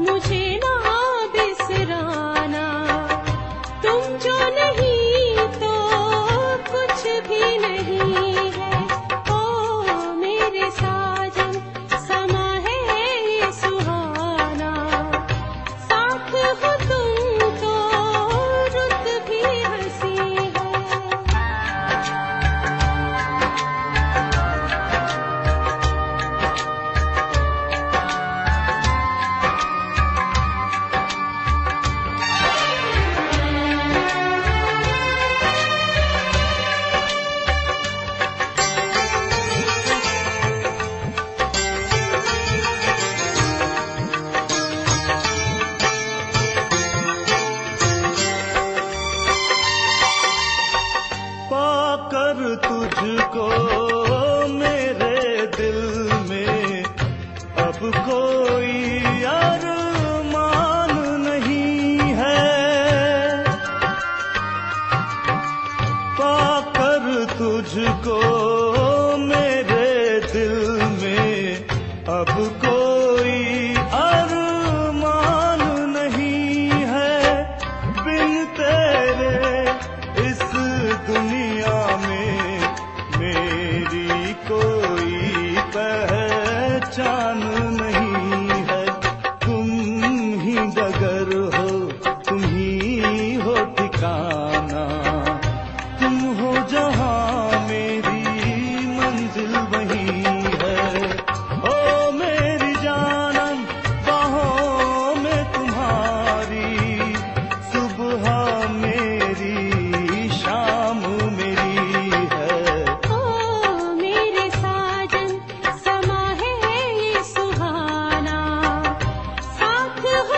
मुझे ना बिसराना, तुम जो नहीं तो कुछ भी नहीं है। ओ मेरे साजन समा है ये सुहाना, साथ हो तुम तो रुत भी हंसी है। पाकर तुझको मेरे दिल में अब कोई अरमान नहीं है। पाकर तुझको मेरे दिल में अब कोई अरमान नहीं है। बिन तेरे इस दुनिया में मेरी कोई पहचान नहीं है। तुम ही डगर हो, तुम ही हो ठिकाना, तुम हो जहां मेरी मंजिल वही है। ओ मेरी जानम बाहों में तुम्हारी, सुबह मेरी शाम मेरी है। ओ मेरे साजन समा है ये सुहाना, साथ हो